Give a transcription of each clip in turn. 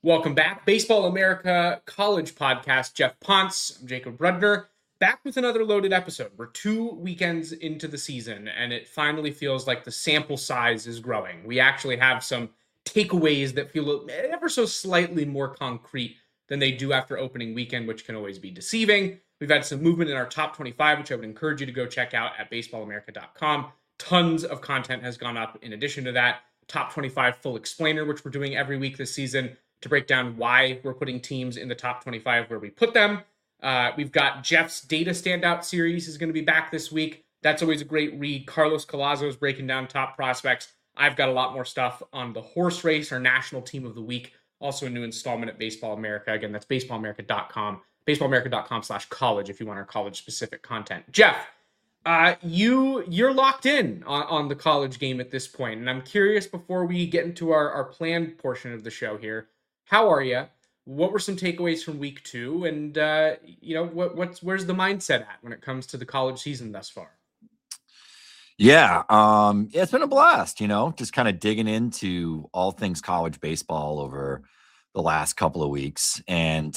Welcome back. Baseball America College Podcast. Jeff Ponce. I'm Jacob Rudner. Back with another loaded episode. We're 2 weekends into the season, and it finally feels like the sample size is growing. We actually have some takeaways that feel ever so slightly more concrete than they do after opening weekend, which can always be deceiving. We've had some movement in our top 25, which I would encourage you to go check out at baseballamerica.com. Tons of content has gone up in addition to that. Top 25 full explainer, which we're doing every week this season to break down why we're putting teams in the top 25 where we put them. We've got Jeff's Data Standout series is going to be back this week. That's always a great read. Carlos Collazo is breaking down top prospects. I've got a lot more stuff on the horse race, our national team of the week. Also a new installment at Baseball America. Again, that's baseballamerica.com, baseballamerica.com/college if you want our college-specific content. Jeff, you're locked in on the college game at this point, and I'm curious before we get into our planned portion of the show here. How are you? What were some takeaways from week 2? And where's the mindset at when it comes to the college season thus far? Yeah, it's been a blast, just kind of digging into all things college baseball over the last couple of weeks. And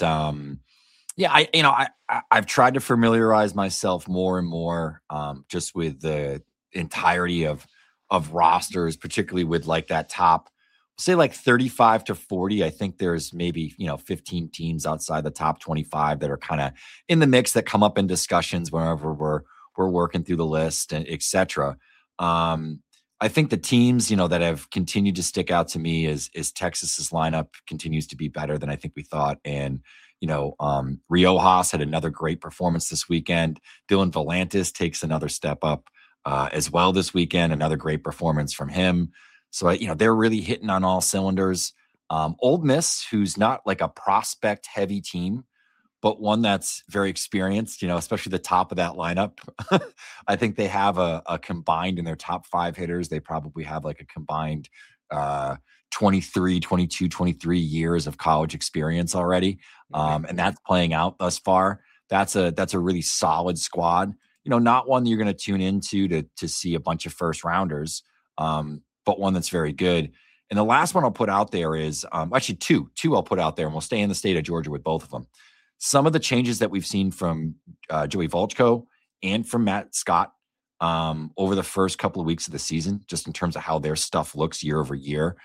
I've tried to familiarize myself more and more just with the entirety of rosters, particularly with like that top, say like 35 to 40. I think there's maybe, 15 teams outside the top 25 that are kind of in the mix that come up in discussions whenever we're working through the list and et cetera. I think the teams, that have continued to stick out to me is Texas's lineup continues to be better than I think we thought. And, Riojas had another great performance this weekend. Dylan Volantis takes another step up as well this weekend, another great performance from him. So, they're really hitting on all cylinders. Ole Miss, who's not like a prospect-heavy team, but one that's very experienced, especially the top of that lineup. I think they have a combined in their top 5 hitters. They probably have like a combined 23 years of college experience already. And that's playing out thus far. That's a really solid squad. Not one that you're going to tune into to see a bunch of first rounders. But one that's very good. And the last one I'll put out there is actually two I'll put out there, and we'll stay in the state of Georgia with both of them. Some of the changes that we've seen from Joey Volchko and from Matt Scott over the first couple of weeks of the season, just in terms of how their stuff looks year over year.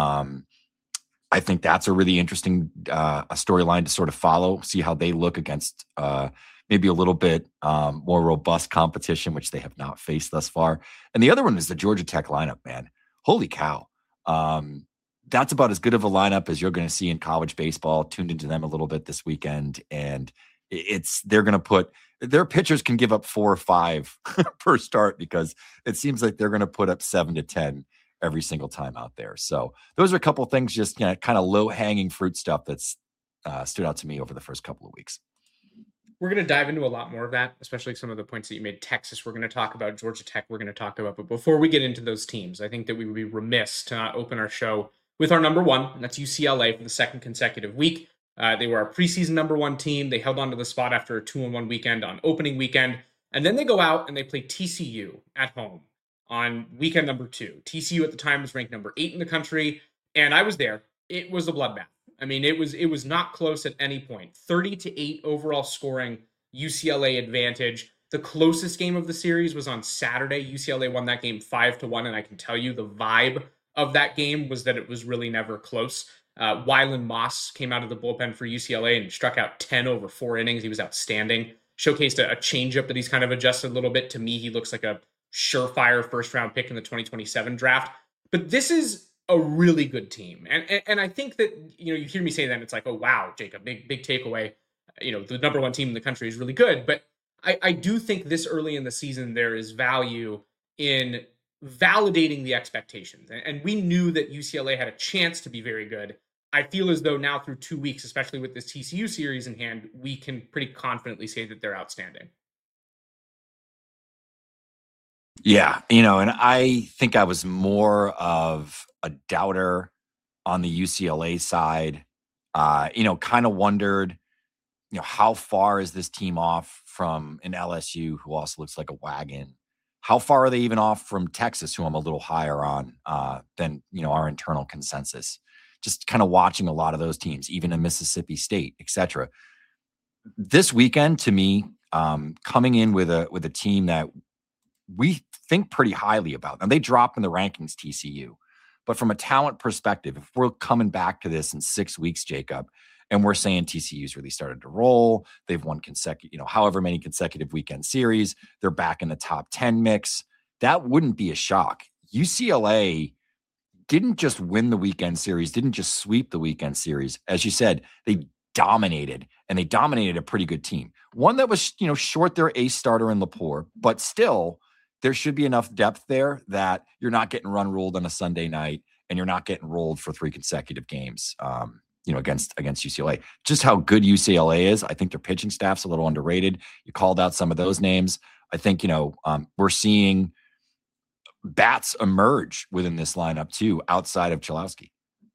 I think that's a really interesting a storyline to sort of follow, see how they look against maybe a little bit more robust competition, which they have not faced thus far. And the other one is the Georgia Tech lineup, man. Holy cow. That's about as good of a lineup as you're going to see in college baseball. Tuned into them a little bit this weekend, and they're going to put their pitchers can give up 4 or 5 per start because it seems like they're going to put up 7 to 10 every single time out there. So those are a couple of things, just kind of low hanging fruit stuff that's stood out to me over the first couple of weeks. We're going to dive into a lot more of that, especially some of the points that you made. Texas, we're going to talk about. Georgia Tech, we're going to talk about. But before we get into those teams, I think that we would be remiss to not open our show with our number one, and that's UCLA for the second consecutive week. They were our preseason number 1 team. They held on to the spot after a 2-1 weekend on opening weekend. And then they go out and they play TCU at home on weekend number 2. TCU at the time was ranked number 8 in the country, and I was there. It was a bloodbath. I mean, it was not close at any point. 30-8 overall scoring, UCLA advantage. The closest game of the series was on Saturday. UCLA won that game 5-1, and I can tell you the vibe of that game was that it was really never close. Wylan Moss came out of the bullpen for UCLA and struck out 10 over 4 innings. He was outstanding. Showcased a changeup that he's kind of adjusted a little bit. To me, he looks like a surefire first-round pick in the 2027 draft. But this is a really good team. And I think that, you hear me say that and it's like, oh, wow, Jacob, big takeaway. The number 1 team in the country is really good. But I do think this early in the season, there is value in validating the expectations. And we knew that UCLA had a chance to be very good. I feel as though now through 2 weeks, especially with this TCU series in hand, we can pretty confidently say that they're outstanding. Yeah, and I think I was more of a doubter on the UCLA side. Kind of wondered, how far is this team off from an LSU who also looks like a wagon? How far are they even off from Texas, who I'm a little higher on than, our internal consensus? just kind of watching a lot of those teams, even in Mississippi State, etc. This weekend, to me, coming in with a team that we think pretty highly about. And they drop in the rankings, TCU. But from a talent perspective, if we're coming back to this in 6 weeks, Jacob, and we're saying TCU's really started to roll, they've won consecutive, however many consecutive weekend series, they're back in the top 10 mix, that wouldn't be a shock. UCLA didn't just win the weekend series, didn't just sweep the weekend series. As you said, they dominated, and they dominated a pretty good team. One that was, short their ace starter in Lepore, but still, there should be enough depth there that you're not getting run ruled on a Sunday night, and you're not getting rolled for 3 consecutive games, against UCLA. Just how good UCLA is. I think their pitching staff's a little underrated. You called out some of those names. I think, we're seeing bats emerge within this lineup too, outside of Cholowski.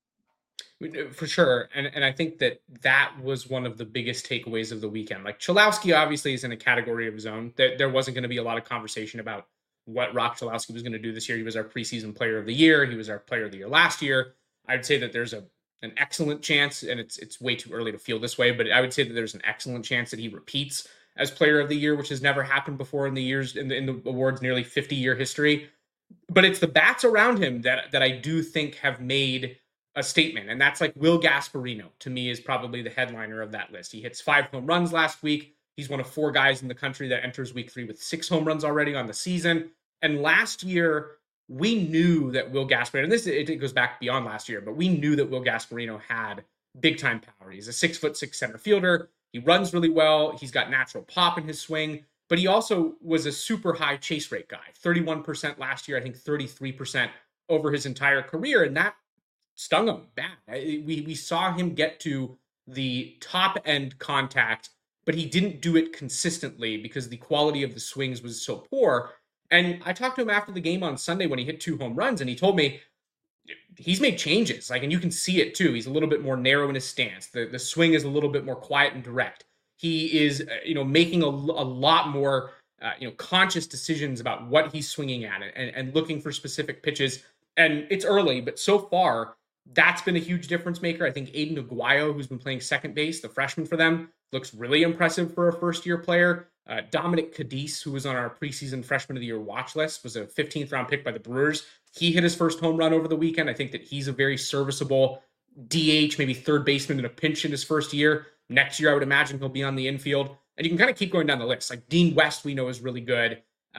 For sure. And I think that was one of the biggest takeaways of the weekend. Like, Cholowski obviously is in a category of his own. There wasn't going to be a lot of conversation about what Rock Cholowski was going to do this year. He was our preseason player of the year. He was our player of the year last year. I'd say that there's an excellent chance, and it's way too early to feel this way, but I would say that there's an excellent chance that he repeats as player of the year, which has never happened before in the awards nearly 50-year history. But it's the bats around him that I do think have made a statement. And that's like Will Gasparino, to me, is probably the headliner of that list. He hits 5 home runs last week. He's one of 4 guys in the country that enters week 3 with 6 home runs already on the season. And last year, we knew that Will Gasparino, and it goes back beyond last year, but we knew that Will Gasparino had big time power. He's a 6'6" center fielder. He runs really well. He's got natural pop in his swing, but he also was a super high chase rate guy. 31% last year, I think 33% over his entire career. And that stung him bad. We saw him get to the top end contact, but he didn't do it consistently because the quality of the swings was so poor. And I talked to him after the game on Sunday when he hit 2 home runs, and he told me he's made changes. and you can see it too. He's a little bit more narrow in his stance. The swing is a little bit more quiet and direct. He is, making a lot more, conscious decisions about what he's swinging at and looking for specific pitches. And it's early, but so far, that's been a huge difference maker. I think Aiden Aguayo, who's been playing second base, the freshman for them, looks really impressive for a first-year player. Dominic Cadiz, who was on our preseason freshman of the year watch list, was a 15th round pick by the Brewers. He hit his first home run over the weekend. I think that he's a very serviceable DH, maybe third baseman in a pinch in his first year. Next year, I would imagine he'll be on the infield. And you can kind of keep going down the list. Like Dean West, we know is really good.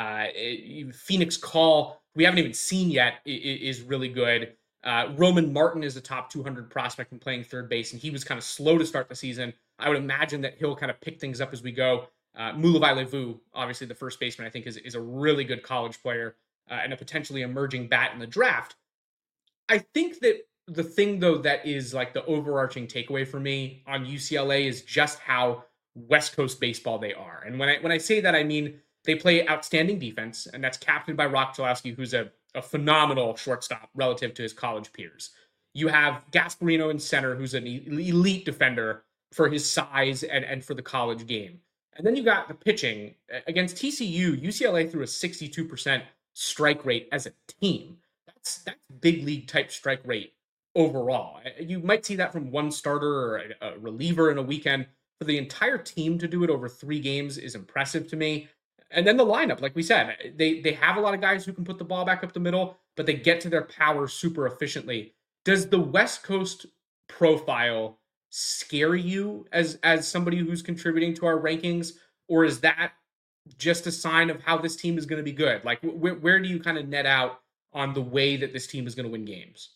Phoenix Call, we haven't even seen yet, is really good. Roman Martin is a top 200 prospect and playing third base, and he was kind of slow to start the season. I would imagine that he'll kind of pick things up as we go. Mulabai Levu, obviously the first baseman, I think is a really good college player and a potentially emerging bat in the draft. I think that the thing, though, that is like the overarching takeaway for me on UCLA is just how West Coast baseball they are. And when I say that, I mean they play outstanding defense, and that's captained by Rock Cholowski, who's a phenomenal shortstop relative to his college peers. You have Gasparino in center, who's an elite defender for his size and for the college game. And then you got the pitching. Against TCU, UCLA threw a 62% strike rate as a team. That's big league type strike rate overall. You might see that from one starter or a reliever in a weekend. For the entire team to do it over 3 games is impressive to me. And then the lineup, like we said, they have a lot of guys who can put the ball back up the middle, but they get to their power super efficiently. Does the West Coast profile scare you as somebody who's contributing to our rankings, or is that just a sign of how this team is going to be good? Like, where do you kind of net out on the way that this team is going to win games?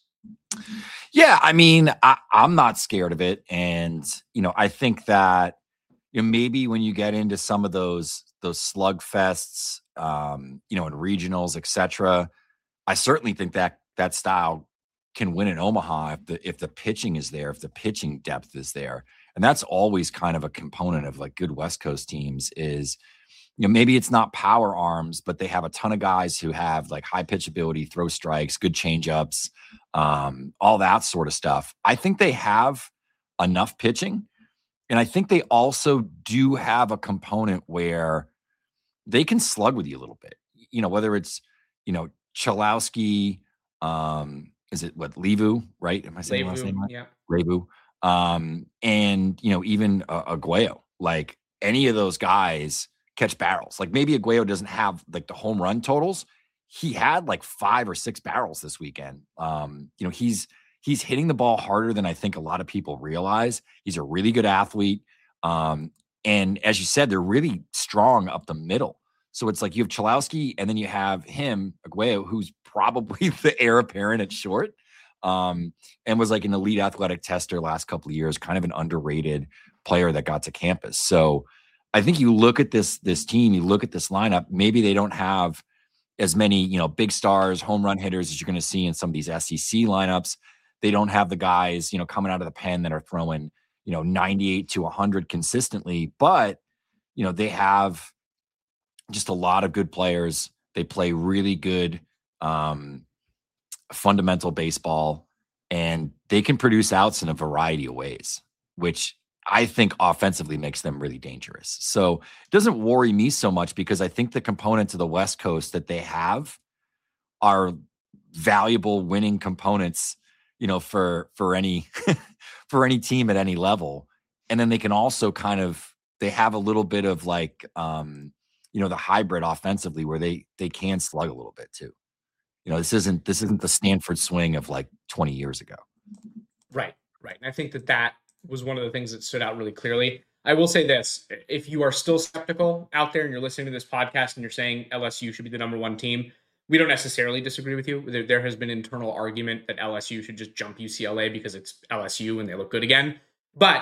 Yeah, I mean, I'm not scared of it. And, I think that, maybe when you get into some of those slugfests, in regionals, etc., I certainly think that style can win in Omaha if the pitching is there, if the pitching depth is there. And that's always kind of a component of like good West Coast teams is, maybe it's not power arms, but they have a ton of guys who have like high pitch ability, throw strikes, good changeups, all that sort of stuff. I think they have enough pitching. And I think they also do have a component where they can slug with you a little bit, whether it's, Cholowski, is it what Levu, right? Am I saying the last Levu, name right? yeah. Levu. And even Aguayo, like any of those guys catch barrels. Like maybe Aguayo doesn't have like the home run totals. He had like 5 or 6 barrels this weekend. He's hitting the ball harder than I think a lot of people realize. He's a really good athlete. And as you said, they're really strong up the middle. So it's like you have Chalowski and then you have him, Aguayo, who's probably the heir apparent at short. And was like an elite athletic tester last couple of years, kind of an underrated player that got to campus. So I think you look at this team, you look at this lineup, maybe they don't have as many, big stars, home run hitters as you're going to see in some of these SEC lineups. They don't have the guys, coming out of the pen that are throwing, 98 to 100 consistently, but, they have just a lot of good players. They play really good fundamental baseball, and they can produce outs in a variety of ways, which I think offensively makes them really dangerous. So it doesn't worry me so much because I think the components of the West Coast that they have are valuable winning components, for any for any team at any level. And then they can also they have a little bit of like the hybrid offensively where they can slug a little bit too. This isn't the Stanford swing of like 20 years ago. Right. And I think that was one of the things that stood out really clearly. I will say this, if you are still skeptical out there and you're listening to this podcast and you're saying LSU should be the number one team, we don't necessarily disagree with you. There has been internal argument that LSU should just jump UCLA because it's LSU and they look good again. But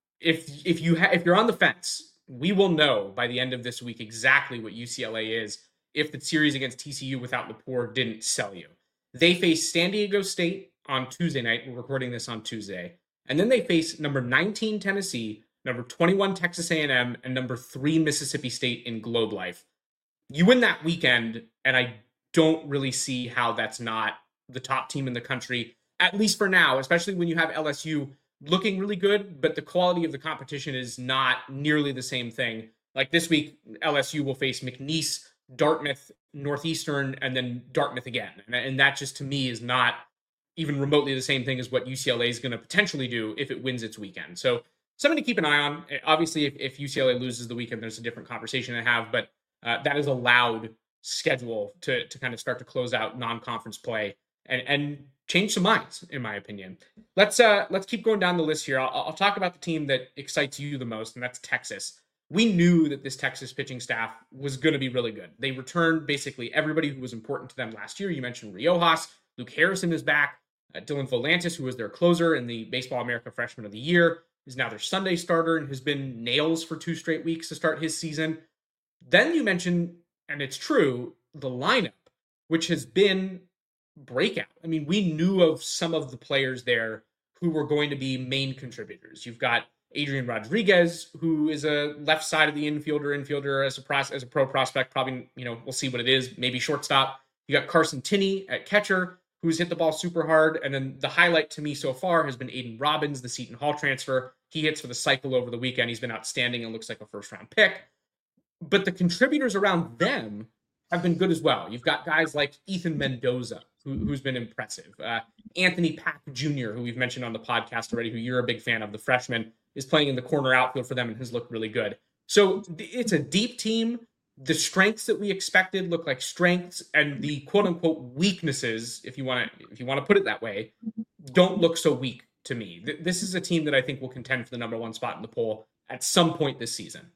if you're on the fence, we will know by the end of this week exactly what UCLA is if the series against TCU without Lepore didn't sell you. They face San Diego State on Tuesday night. We're recording this on Tuesday. And then they face number 19 Tennessee, number 21 Texas A&M, and number 3 Mississippi State in Globe Life. You win that weekend, and I don't really see how that's not the top team in the country, at least for now, especially when you have LSU looking really good, but the quality of the competition is not nearly the same thing. Like this week, LSU will face McNeese, Dartmouth, Northeastern, and then Dartmouth again. And that just to me is not even remotely the same thing as what UCLA is going to potentially do if it wins its weekend. So something to keep an eye on. Obviously, if UCLA loses the weekend, there's a different conversation to have, but that is a loud schedule to kind of start to close out non-conference play and change some minds, in my opinion. Let's keep going down the list here. I'll talk about the team that excites you the most, and that's Texas. We knew that this Texas pitching staff was going to be really good. They returned basically everybody who was important to them last year. You mentioned Riojas. Luke Harrison is back. Dylan Volantis, who was their closer in the Baseball America Freshman of the Year, is now their Sunday starter and has been nails for 2 straight weeks to start his season. Then you mentioned, and it's true, the lineup, which has been breakout. I mean, we knew of some of the players there who were going to be main contributors. You've got Adrian Rodriguez, who is a left side of the infielder as a pro prospect. Probably, we'll see what it is. Maybe shortstop. You got Carson Tinney at catcher, who's hit the ball super hard. And then the highlight to me so far has been Aiden Robbins, the Seton Hall transfer. He hits for the cycle over the weekend. He's been outstanding and looks like a first-round pick. But the contributors around them have been good as well. You've got guys like Ethan Mendoza, who's been impressive. Anthony Pack Jr., who we've mentioned on the podcast already, who you're a big fan of, the freshman, is playing in the corner outfield for them and has looked really good. So it's a deep team. The strengths that we expected look like strengths, and the quote unquote weaknesses, if you want to put it that way, don't look so weak to me. This is a team that I think will contend for the number 1 spot in the poll at some point this season.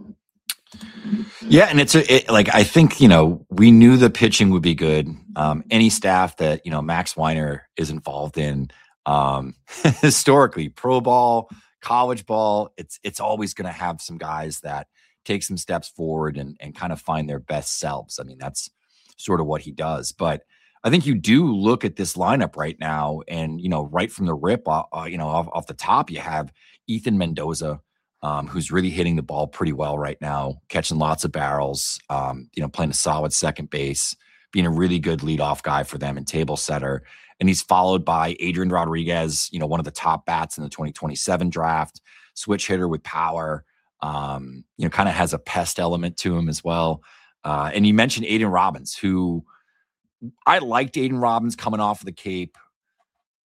Yeah, and I think we knew the pitching would be good. Any staff that Max Weiner is involved in, historically, pro ball, college ball, it's always going to have some guys that take some steps forward and kind of find their best selves. I mean, that's sort of what he does. But I think you do look at this lineup right now, and right from the rip, off the top, you have Ethan Mendoza, who's really hitting the ball pretty well right now, catching lots of barrels, playing a solid second base, being a really good leadoff guy for them and table setter. And he's followed by Adrian Rodriguez, one of the top bats in the 2027 draft, switch hitter with power, kind of has a pest element to him as well. And you mentioned Aiden Robbins, who I liked Aiden Robbins coming off of the Cape.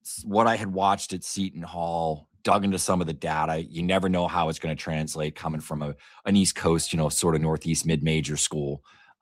what I had watched at Seton Hall, dug into some of the data. You never know how it's going to translate coming from an East Coast, sort of Northeast mid-major school.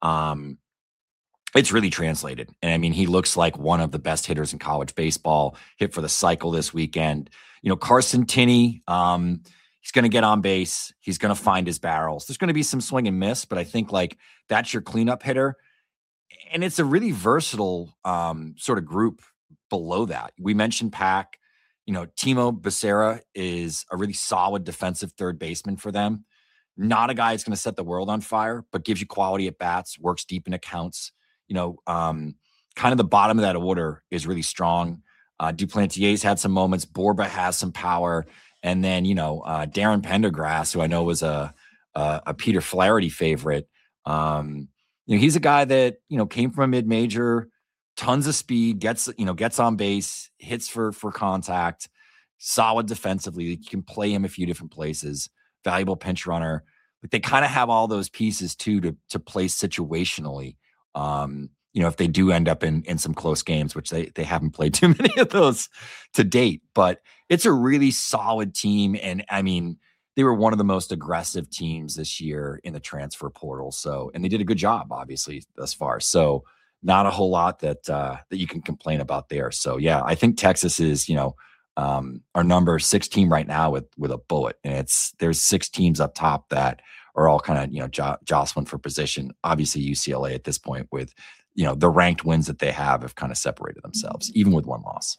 It's really translated. And I mean, he looks like one of the best hitters in college baseball, hit for the cycle this weekend. Carson Tinney, he's going to get on base. He's going to find his barrels. There's going to be some swing and miss, but I think like that's your cleanup hitter. And it's a really versatile sort of group below that. We mentioned Pack. Timo Becerra is a really solid defensive third baseman for them. Not a guy that's going to set the world on fire, but gives you quality at bats, works deep in accounts. Kind of the bottom of that order is really strong. Duplantiers had some moments. Borba has some power. And then, Darren Pendergrass, who I know was a Peter Flaherty favorite. He's a guy that, came from a mid-major, tons of speed, gets on base, hits for contact, solid defensively. You can play him a few different places, valuable pinch runner. But they kind of have all those pieces too to play situationally. If they do end up in some close games, which they haven't played too many of those to date, but it's a really solid team. And I mean, they were one of the most aggressive teams this year in the transfer portal. And they did a good job, obviously, thus far. So not a whole lot that you can complain about there. So yeah, I think Texas is, our number 6 team right now with a bullet, and there's 6 teams up top that are all kind of, jostling for position. Obviously UCLA at this point with, the ranked wins that they have kind of separated themselves, even with one loss.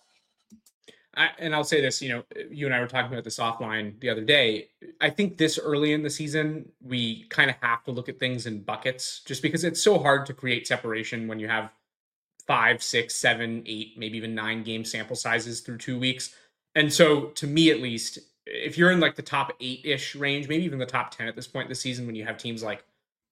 And I'll say this, you and I were talking about this offline the other day. I think this early in the season, we kind of have to look at things in buckets just because it's so hard to create separation when you have 5, 6, 7, 8, maybe even 9 game sample sizes through 2 weeks. And so to me, at least, if you're in like the top 8-ish range, maybe even the top 10 at this point in the season, when you have teams like,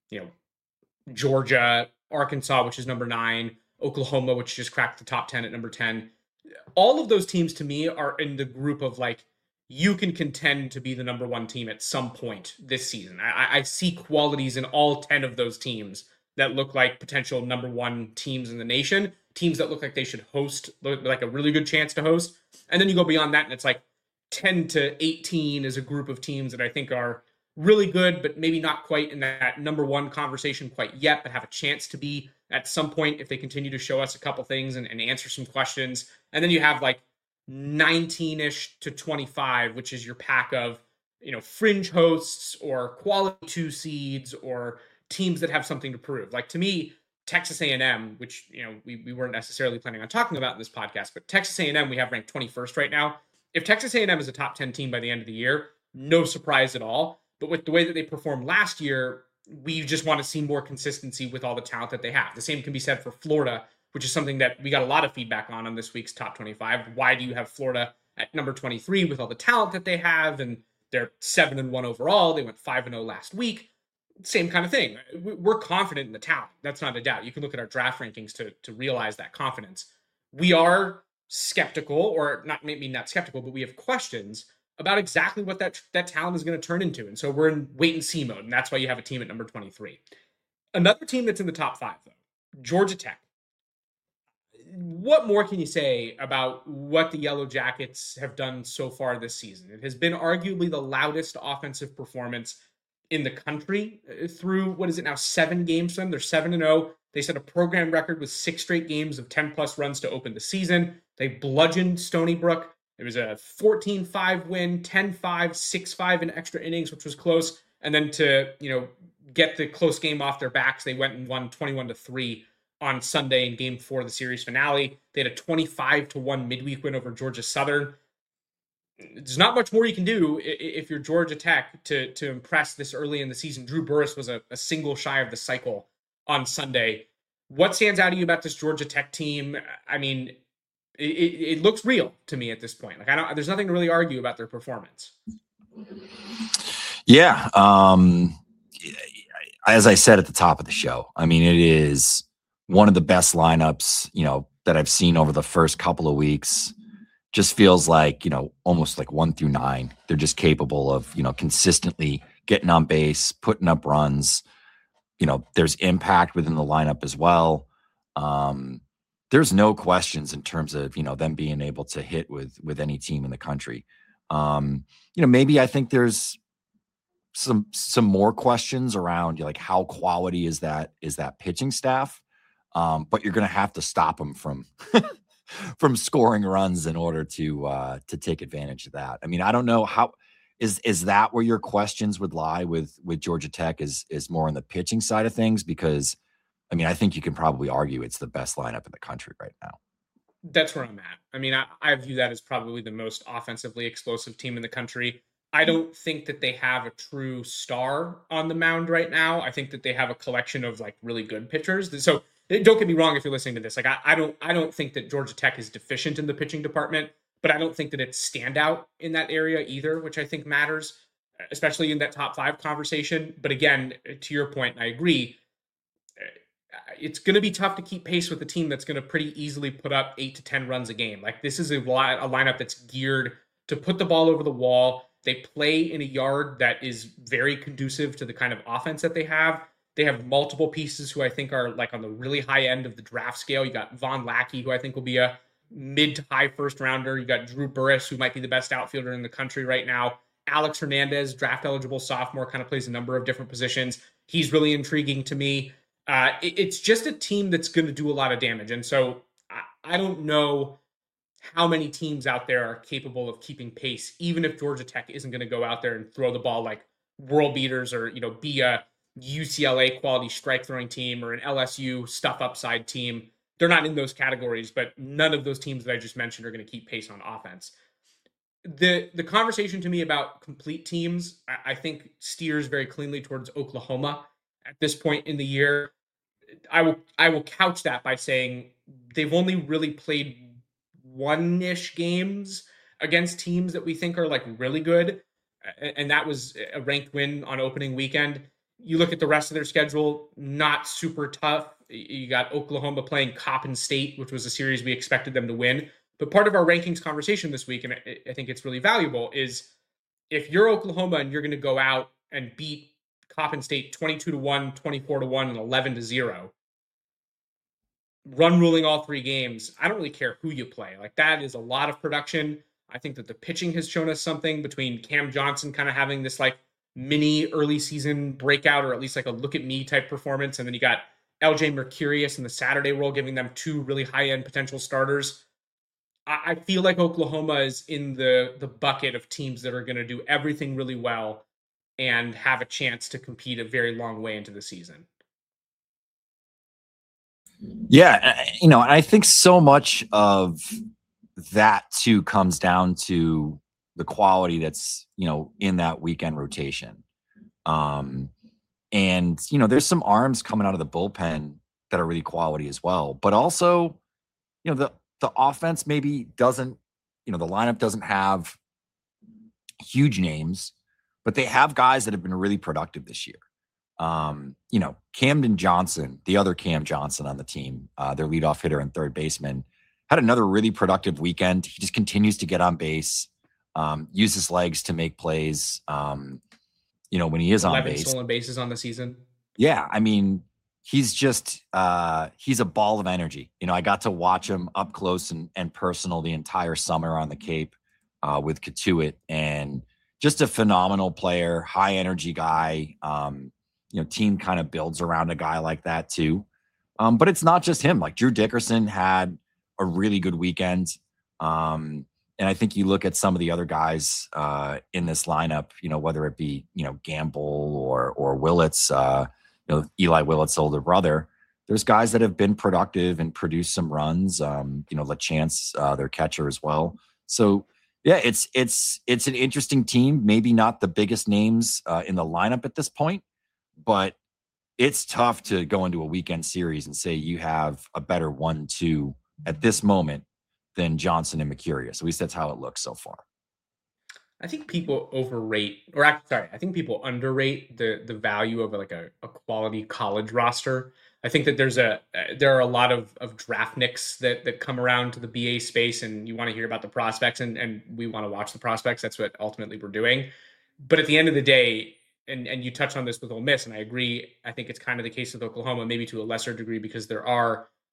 Georgia, Arkansas, which is number 9, Oklahoma, which just cracked the top 10 at number 10. All of those teams to me are in the group of like, you can contend to be the number 1 team at some point this season. I see qualities in all 10 of those teams that look like potential number 1 teams in the nation, teams that look like they should host, look like a really good chance to host. And then you go beyond that and it's like 10 to 18 is a group of teams that I think are really good, but maybe not quite in that number 1 conversation quite yet, but have a chance to be at some point if they continue to show us a couple things and answer some questions. And then you have like 19-ish to 25, which is your pack of, fringe hosts or quality 2 seeds or teams that have something to prove. Like to me, Texas A&M, which, we weren't necessarily planning on talking about in this podcast, but Texas A&M, we have ranked 21st right now. If Texas A&M is a top 10 team by the end of the year, no surprise at all. But with the way that they performed last year, we just want to see more consistency with all the talent that they have. The same can be said for Florida, which is something that we got a lot of feedback on this week's top 25. Why do you have Florida at number 23 with all the talent that they have? And they're 7-1 overall. They went 5-0 last week. Same kind of thing. We're confident in the talent. That's not a doubt. You can look at our draft rankings to realize that confidence. We are skeptical, or maybe not skeptical, but we have questions about exactly what that talent is going to turn into. And so we're in wait and see mode. And that's why you have a team at number 23. Another team that's in the top 5, though, Georgia Tech. What more can you say about what the Yellow Jackets have done so far this season? It has been arguably the loudest offensive performance in the country through, 7 games for them? They're 7-0. They set a program record with 6 straight games of 10-plus runs to open the season. They bludgeoned Stony Brook. It was a 14-5 win, 10-5, 6-5 in extra innings, which was close. And then to, get the close game off their backs, they went and won 21-3 on Sunday in game 4 of the series finale. They had a 25-1 midweek win over Georgia Southern. There's not much more you can do if you're Georgia Tech to impress this early in the season. Drew Burress was a single shy of the cycle on Sunday. What stands out to you about this Georgia Tech team? I mean, it looks real to me at this point. Like there's nothing to really argue about their performance. Yeah. As I said at the top of the show, I mean, it is one of the best lineups, that I've seen over the first couple of weeks. Just feels like, almost like 1 through 9. They're just capable of, consistently getting on base, putting up runs. There's impact within the lineup as well. there's no questions in terms of, them being able to hit with any team in the country. Maybe I think there's some more questions around like how quality is that pitching staff. But you're going to have to stop them from from scoring runs in order to take advantage of that. I mean, I don't know how is that where your questions would lie with Georgia Tech is more on the pitching side of things, because I mean, I think you can probably argue it's the best lineup in the country right now. That's where I'm at. I mean, I view that as probably the most offensively explosive team in the country. I don't think that they have a true star on the mound right now. I think that they have a collection of like really good pitchers. So don't get me wrong if you're listening to this. Like I don't think that Georgia Tech is deficient in the pitching department, but I don't think that it's standout in that area either, which I think matters, especially in that top five conversation. But again, to your point, and I agree, it's going to be tough to keep pace with a team that's going to pretty easily put up 8 to 10 runs a game. Like this is a lineup that's geared to put the ball over the wall. They play in a yard that is very conducive to the kind of offense that they have. They have multiple pieces who I think are like on the really high end of the draft scale. You got Von Lackey, who I think will be a mid to high first rounder. You got Drew Burris, who might be the best outfielder in the country right now. Alex Hernandez, draft eligible sophomore, kind of plays a number of different positions. He's really intriguing to me. It's just a team that's going to do a lot of damage. And so I don't know how many teams out there are capable of keeping pace, even if Georgia Tech isn't going to go out there and throw the ball like world beaters or, be a UCLA quality strike throwing team or an LSU stuff upside team. They're not in those categories, but none of those teams that I just mentioned are going to keep pace on offense. The conversation to me about complete teams, I think steers very cleanly towards Oklahoma at this point in the year. I will couch that by saying they've only really played one-ish games against teams that we think are like really good, and that was a ranked win on opening weekend. You look at the rest of their schedule, not super tough. You got Oklahoma playing Coppin State, which was a series we expected them to win. But part of our rankings conversation this week, and I think it's really valuable, is if you're Oklahoma and you're going to go out and beat Coppin State 22-1, 24-1, and 11-0, run ruling all three games, I don't really care who you play. Like that is a lot of production. I think that the pitching has shown us something, between Cam Johnson kind of having this like mini early season breakout, or at least like a look at me type performance. And then you got LJ Mercurius in the Saturday role, giving them two really high end potential starters. I feel like Oklahoma is in the bucket of teams that are going to do everything really well and have a chance to compete a very long way into the season. Yeah, and I think so much of that too comes down to the quality that's, in that weekend rotation. And there's some arms coming out of the bullpen that are really quality as well. But also, the offense maybe doesn't, the lineup doesn't have huge names, but they have guys that have been really productive this year. Camden Johnson, the other Cam Johnson on the team, their leadoff hitter and third baseman, had another really productive weekend. He just continues to get on base, use his legs to make plays. When he is on base. 11 stolen bases on the season. Yeah, I mean, he's just he's a ball of energy. I got to watch him up close and personal the entire summer on the Cape with Katuitt, and just a phenomenal player, high energy guy. Team kind of builds around a guy like that too. But it's not just him. Like Drew Dickerson had a really good weekend. And I think you look at some of the other guys in this lineup, whether it be, Gamble or Willits, Eli Willits' older brother, there's guys that have been productive and produced some runs, LaChance, their catcher as well. So yeah, it's an interesting team, maybe not the biggest names in the lineup at this point, but it's tough to go into a weekend series and say you have a better 1-2 at this moment than Johnson and Mercurius. At least that's how it looks so far. I think people I think people underrate the value of like a quality college roster. I think that there are a lot of draft nicks that come around to the BA space, and you want to hear about the prospects, and we want to watch the prospects. That's what ultimately we're doing. But at the end of the day, and you touched on this with Ole Miss, and I agree. I think it's kind of the case with Oklahoma, maybe to a lesser degree, because there are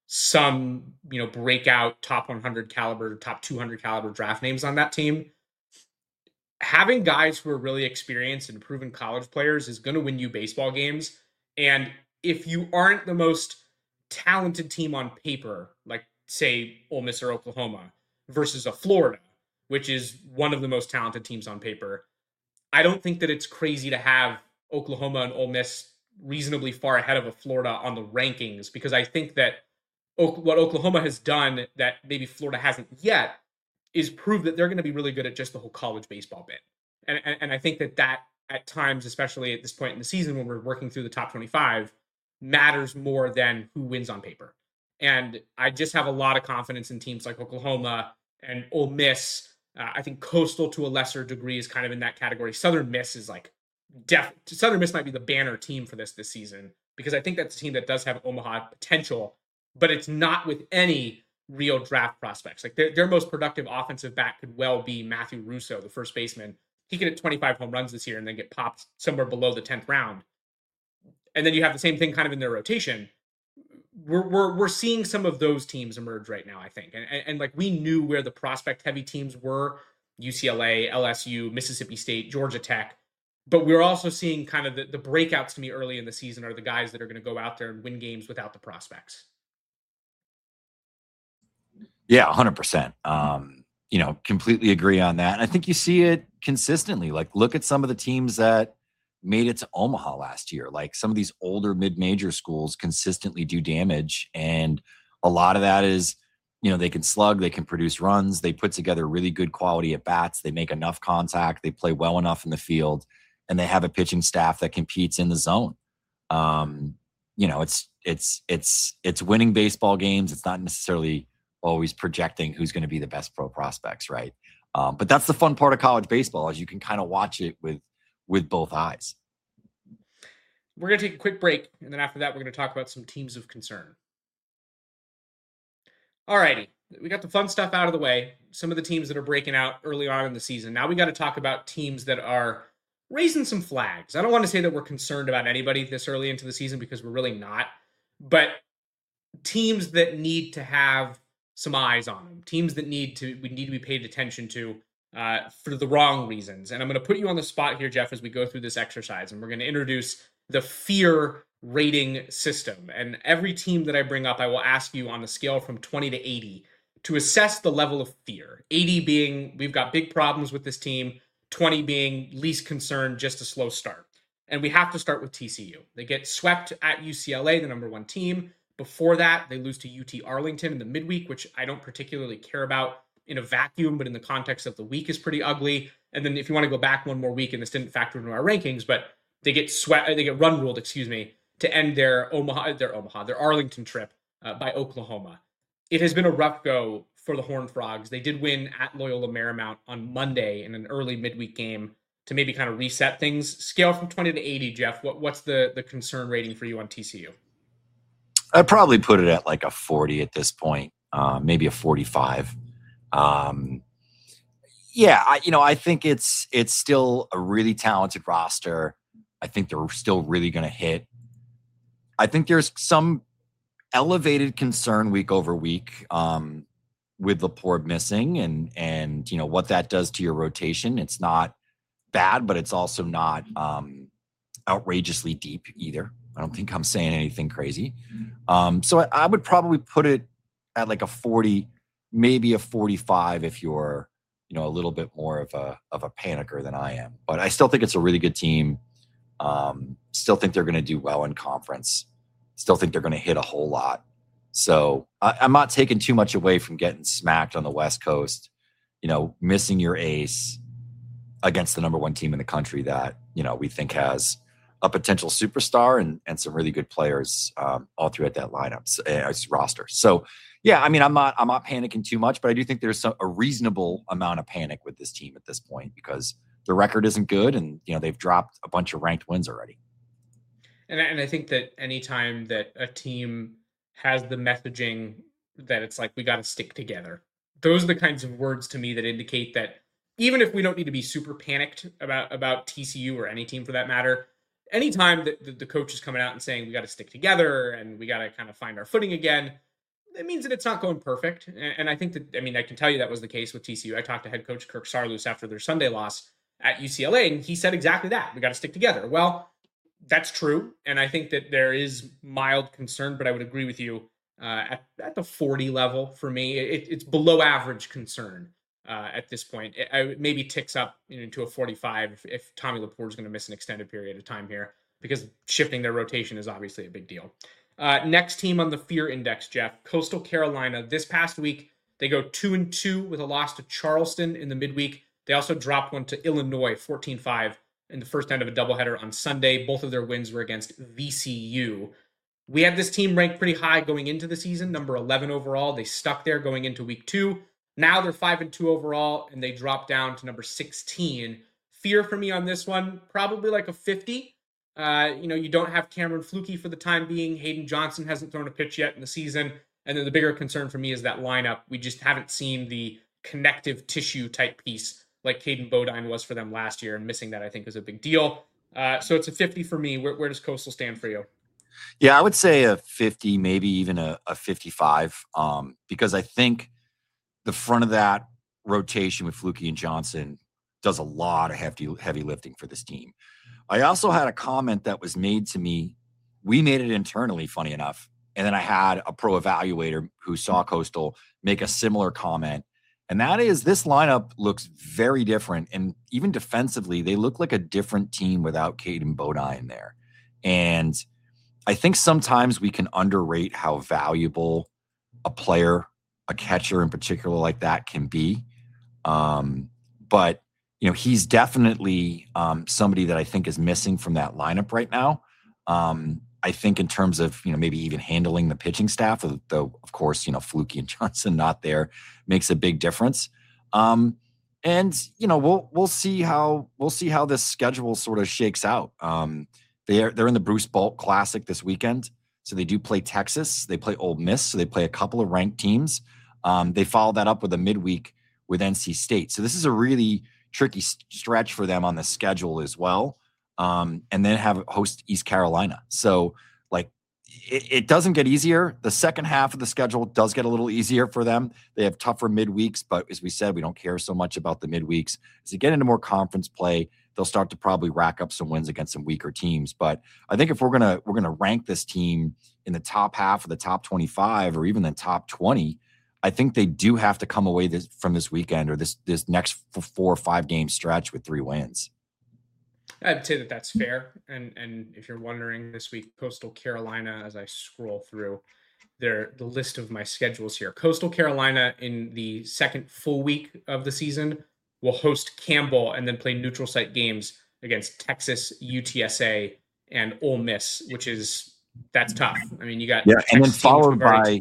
some, breakout top 100 caliber, top 200 caliber draft names on that team. Having guys who are really experienced and proven college players is going to win you baseball games. And if you aren't the most talented team on paper, like say Ole Miss or Oklahoma versus a Florida, which is one of the most talented teams on paper, I don't think that it's crazy to have Oklahoma and Ole Miss reasonably far ahead of a Florida on the rankings, because I think that what Oklahoma has done that maybe Florida hasn't yet is prove that they're going to be really good at just the whole college baseball bit. And I think that at times, especially at this point in the season when we're working through the top 25, matters more than who wins on paper. And I just have a lot of confidence in teams like Oklahoma and Ole Miss. I think Coastal to a lesser degree is kind of in that category. Southern Miss is like Southern Miss might be the banner team for this season, because I think that's a team that does have Omaha potential, but it's not with any real draft prospects. Like their most productive offensive bat could well be Matthew Russo, the first baseman. He could hit 25 home runs this year and then get popped somewhere below the 10th round. And then you have the same thing kind of in their rotation. We're seeing some of those teams emerge right now, I think. And like we knew where the prospect heavy teams were: UCLA, LSU, Mississippi State, Georgia Tech. But we're also seeing kind of the breakouts to me early in the season are the guys that are going to go out there and win games without the prospects. Yeah, 100%. Completely agree on that. And I think you see it consistently. Like, look at some of the teams that made it to Omaha last year. Like some of these older mid-major schools consistently do damage. And a lot of that is, they can slug, they can produce runs, they put together really good quality at bats, they make enough contact, they play well enough in the field, and they have a pitching staff that competes in the zone. It's winning baseball games. It's not necessarily always projecting who's going to be the best pro prospects, right? But that's the fun part of college baseball, is you can kind of watch it with both eyes. We're going to take a quick break, and then after that, we're going to talk about some teams of concern. All righty. We got the fun stuff out of the way. Some of the teams that are breaking out early on in the season. Now we got to talk about teams that are raising some flags. I don't want to say that we're concerned about anybody this early into the season, because we're really not. But teams that need to have some eyes on them. Teams that we need to be paid attention to for the wrong reasons. And I'm going to put you on the spot here, Jeff, as we go through this exercise. And we're going to introduce the fear rating system. And every team that I bring up, I will ask you on the scale from 20 to 80 to assess the level of fear. 80 being we've got big problems with this team, 20 being least concerned, just a slow start. And we have to start with TCU. They get swept at UCLA, the number one team. Before that, they lose to UT Arlington in the midweek, which I don't particularly care about in a vacuum, but in the context of the week is pretty ugly. And then if you want to go back one more week, and this didn't factor into our rankings, but they get run ruled, to end their Arlington trip by Oklahoma. It has been a rough go for the Horned Frogs. They did win at Loyola Marymount on Monday in an early midweek game to maybe kind of reset things. Scale from 20 to 80, Jeff. What's the concern rating for you on TCU? I'd probably put it at like a 40 at this point, maybe a 45. I think it's still a really talented roster. I think they're still really going to hit. I think there's some elevated concern week over week with Laporte missing and what that does to your rotation. It's not bad, but it's also not outrageously deep either. I don't think I'm saying anything crazy. So I would probably put it at like a 40, maybe a 45 if you're, a little bit more of a panicker than I am. But I still think it's a really good team. Still think they're going to do well in conference. Still think they're going to hit a whole lot. So I'm not taking too much away from getting smacked on the West Coast, missing your ace against the number one team in the country that, we think has a potential superstar and some really good players all throughout that lineup roster. So, yeah, I'm not panicking too much, but I do think there's a reasonable amount of panic with this team at this point because the record isn't good and, they've dropped a bunch of ranked wins already. And I think that anytime that a team has the messaging that it's like, we got to stick together, those are the kinds of words to me that indicate that even if we don't need to be super panicked about TCU or any team for that matter, anytime that the coach is coming out and saying we got to stick together and we got to kind of find our footing again, it means that it's not going perfect. And I think that, I mean, I can tell you that was the case with TCU. I talked to head coach Kirk Saarloos after their Sunday loss at UCLA, and he said exactly that. We got to stick together. Well, that's true. And I think that there is mild concern, but I would agree with you at the 40 level for me. It's below average concern at this point. It maybe ticks up into a 45 if Tommy Laporte is going to miss an extended period of time here, because shifting their rotation is obviously a big deal. Next team on the fear index, Jeff, Coastal Carolina. This past week, they go 2-2 with a loss to Charleston in the midweek. They also dropped one to Illinois, 14-5 in the first end of a doubleheader on Sunday. Both of their wins were against VCU. We had this team ranked pretty high going into the season, number 11 overall. They stuck there going into week 2. Now they're 5-2 overall, and they drop down to number 16. Fear for me on this one, probably like a 50. You don't have Cameron Flukie for the time being. Hayden Johnson hasn't thrown a pitch yet in the season. And then the bigger concern for me is that lineup. We just haven't seen the connective tissue type piece like Caden Bodine was for them last year, and missing that I think is a big deal. So it's a 50 for me. Where does Coastal stand for you? Yeah, I would say a 50, maybe even a 55, because I think the front of that rotation with Flukie and Johnson does a lot of heavy lifting for this team. I also had a comment that was made to me. We made it internally, funny enough. And then I had a pro evaluator who saw Coastal make a similar comment. And that is, this lineup looks very different. And even defensively, they look like a different team without Caden Bodine there. And I think sometimes we can underrate how valuable a player, a catcher in particular like that, can be. But he's definitely somebody that I think is missing from that lineup right now. I think in terms of, maybe even handling the pitching staff, though, of course, Flukie and Johnson not there makes a big difference. And we'll see how this schedule sort of shakes out. They're in the Bruce Bolt Classic this weekend. So they do play Texas. They play Ole Miss. So they play a couple of ranked teams. They follow that up with a midweek with NC State. So this is a really tricky stretch for them on the schedule as well. And then have host East Carolina. So it doesn't get easier. The second half of the schedule does get a little easier for them. They have tougher midweeks, but as we said, we don't care so much about the midweeks. As they get into more conference play, they'll start to probably rack up some wins against some weaker teams. But I think if we're gonna rank this team in the top half of the top 25 or even the top 20, I think they do have to come away from this weekend or this next 4 or 5 game stretch with 3 wins. I'd say that that's fair. And if you're wondering, this week, Coastal Carolina, as I scroll through the list of my schedules here, Coastal Carolina in the second full week of the season will host Campbell and then play neutral site games against Texas, UTSA, and Ole Miss, that's tough. I mean, you got and then followed by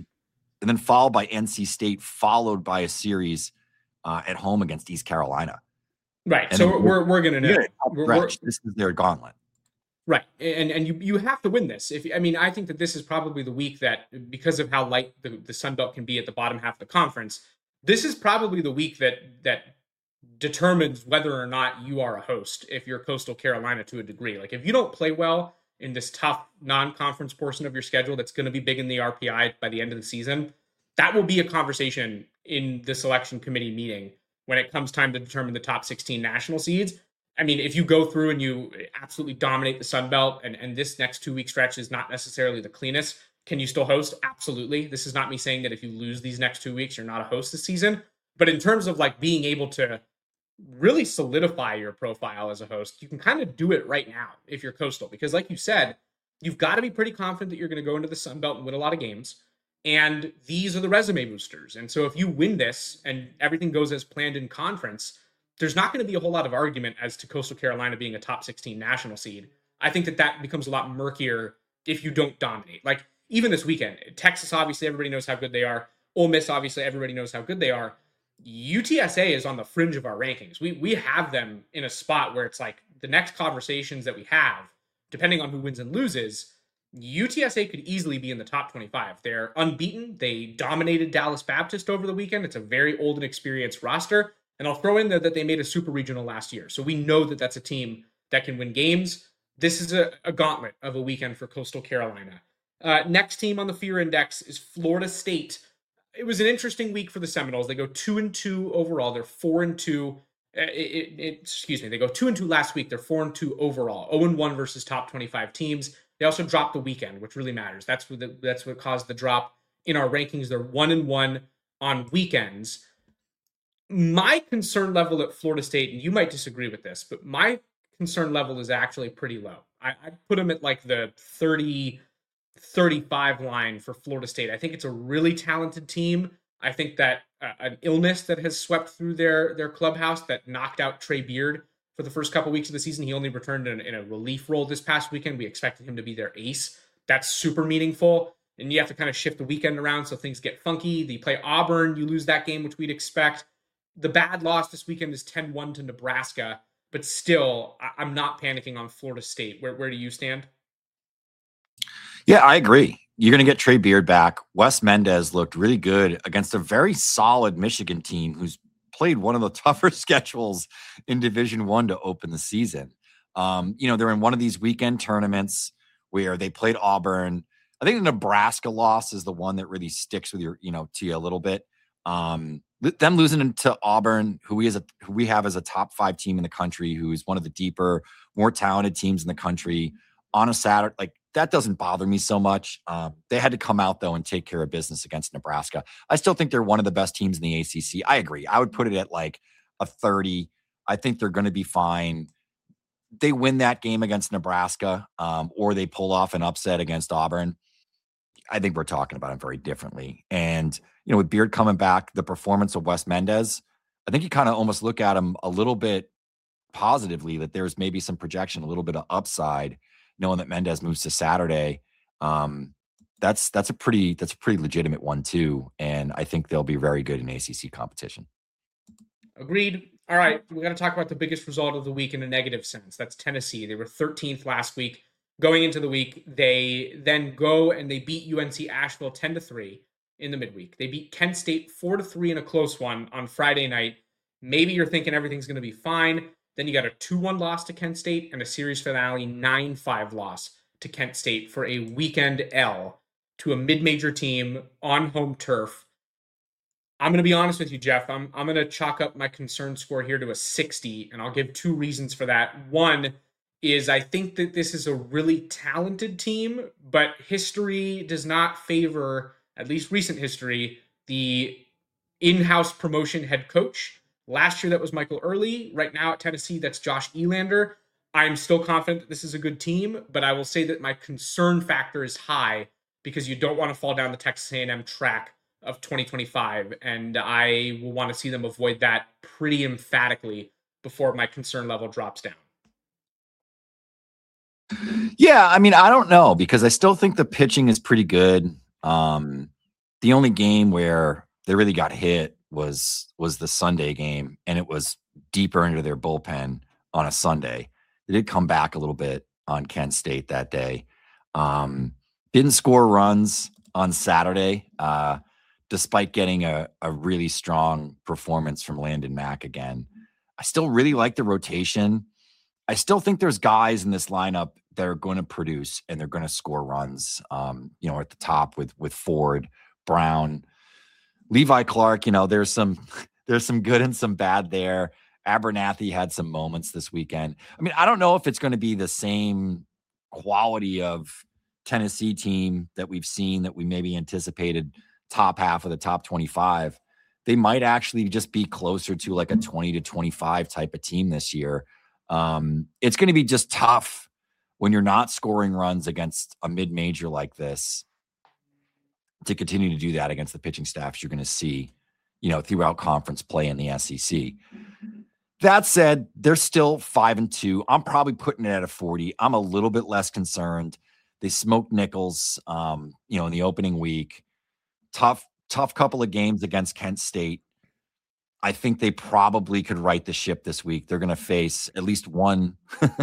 NC State, followed by a series at home against East Carolina. Right. And so we're going to know. This is their gauntlet. Right. And you have to win this. I think that this is probably the week that, because of how light the Sun Belt can be at the bottom half of the conference, this is probably the week that determines whether or not you are a host if you're Coastal Carolina to a degree. Like, if you don't play well in this tough non-conference portion of your schedule that's going to be big in the RPI by the end of the season, that will be a conversation in the selection committee meeting when it comes time to determine the top 16 national seeds. I mean, if you go through and you absolutely dominate the Sun Belt and this next 2-week stretch is not necessarily the cleanest, can you still host? Absolutely. This is not me saying that if you lose these next 2 weeks, you're not a host this season. But in terms of being able to really solidify your profile as a host, you can kind of do it right now if you're Coastal. Because like you said, you've got to be pretty confident that you're going to go into the Sun Belt and win a lot of games. And these are the resume boosters. And so if you win this and everything goes as planned in conference, there's not going to be a whole lot of argument as to Coastal Carolina being a top 16 national seed. I think that becomes a lot murkier if you don't dominate. Like, even this weekend, Texas, obviously, everybody knows how good they are. Ole Miss, obviously, everybody knows how good they are. UTSA is on the fringe of our rankings. We have them in a spot where it's like the next conversations that we have, depending on who wins and loses, UTSA could easily be in the top 25. They're unbeaten. They dominated Dallas Baptist over the weekend. It's a very old and experienced roster. And I'll throw in there that they made a super regional last year. So we know that that's a team that can win games. This is a gauntlet of a weekend for Coastal Carolina. Next team on the fear index is Florida State. it was an interesting week for the Seminoles. They go 2-2 overall. They're 4-2. Excuse me. They go 2-2 last week. They're 4-2 overall. 0-1 versus top 25 teams. They also dropped the weekend, which really matters. That's what caused the drop in our rankings. They're 1-1 on weekends. My concern level at Florida State, and you might disagree with this, but my concern level is actually pretty low. I'd put them at like the 30-35 line for Florida State. I think it's a really talented team. I think that an illness that has swept through their clubhouse that knocked out Trey Beard for the first couple weeks of the season. He only returned in a relief role this past weekend. We expected him to be their ace. That's super meaningful. And you have to kind of shift the weekend around so things get funky. They play Auburn. You lose that game, which we'd expect. The bad loss this weekend is 10-1 to Nebraska. But still, I'm not panicking on Florida State. Where do you stand? Yeah, I agree. You're going to get Trey Beard back. Wes Mendez looked really good against a very solid Michigan team who's played one of the tougher schedules in Division I to open the season. They're in one of these weekend tournaments where they played Auburn. I think the Nebraska loss is the one that really sticks with to you a little bit. Them losing to Auburn, who we have as a top 5 team in the country, who is one of the deeper, more talented teams in the country on a Saturday, like that doesn't bother me so much. They had to come out though and take care of business against Nebraska. I still think they're one of the best teams in the ACC. I agree. I would put it at like a 30. I think they're going to be fine. They win that game against Nebraska, or they pull off an upset against Auburn. I think we're talking about it very differently. And, with Beard coming back, the performance of Wes Mendez, I think you kind of almost look at him a little bit positively, that there's maybe some projection, a little bit of upside, knowing that Mendez moves to Saturday. That's a pretty legitimate one too. And I think they'll be very good in ACC competition. Agreed. All right. We got to talk about the biggest result of the week in a negative sense. That's Tennessee. They were 13th last week. Going into the week, they then go and they beat UNC Asheville 10-3 in the midweek. They beat Kent State 4-3 in a close one on Friday night. Maybe you're thinking everything's going to be fine. Then you got a 2-1 loss to Kent State and a series finale 9-5 loss to Kent State for a weekend L to a mid-major team on home turf. I'm going to be honest with you, Jeff. I'm going to chalk up my concern score here to a 60, and I'll give 2 reasons for that. One is I think that this is a really talented team, but history does not favor, at least recent history, the in-house promotion head coach. Last year, that was Michael Early. Right now at Tennessee, that's Josh Elander. I'm still confident that this is a good team, but I will say that my concern factor is high because you don't want to fall down the Texas A&M track of 2025, and I will want to see them avoid that pretty emphatically before my concern level drops down. Yeah, I mean, I don't know, because I still think the pitching is pretty good. The only game where they really got hit was the Sunday game, and it was deeper into their bullpen on a Sunday. They did come back a little bit on Kent State that day. Didn't score runs on Saturday, despite getting a really strong performance from Landon Mack again. I still really like the rotation. I still think there's guys in this lineup that are going to produce and they're going to score runs, at the top with Ford, Brown, Levi Clark. There's some good and some bad there. Abernathy had some moments this weekend. I mean, I don't know if it's going to be the same quality of Tennessee team that we've seen, that we maybe anticipated top half of the top 25. They might actually just be closer to like a 20-25 type of team this year. It's going to be just tough when you're not scoring runs against a mid-major like this to continue to do that against the pitching staffs you're going to see, throughout conference play in the SEC. That said, they're still 5-2. I'm probably putting it at a 40. I'm a little bit less concerned. They smoked Nichols, in the opening week. Tough couple of games against Kent State. I think they probably could right the ship this week. They're going to face at least one